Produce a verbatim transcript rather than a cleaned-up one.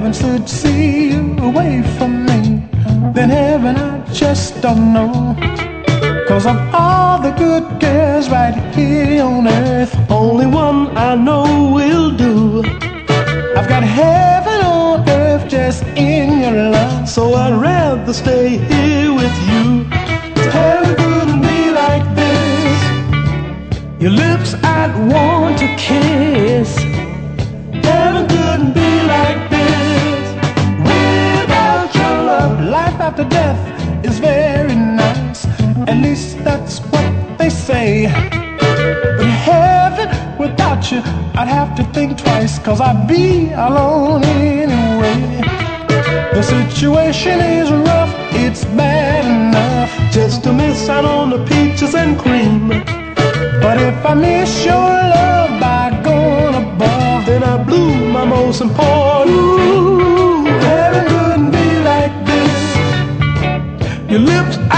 heaven should see you away from me, then heaven I just don't know. Cause of all the good girls right here on earth, only one I know will do. I've got heaven on earth just in your love, so I'd rather stay here with you. Heaven couldn't be like this. Your lips I'd want to kiss. Heaven couldn't be like this. Without your love, life after death is very nice. At least that's what they say. But heaven without you, I'd have to think twice, cause I'd be alone anyway. The situation is rough, it's bad enough just to miss out on the peaches and cream. But if I miss your love by going above, then I blew my most important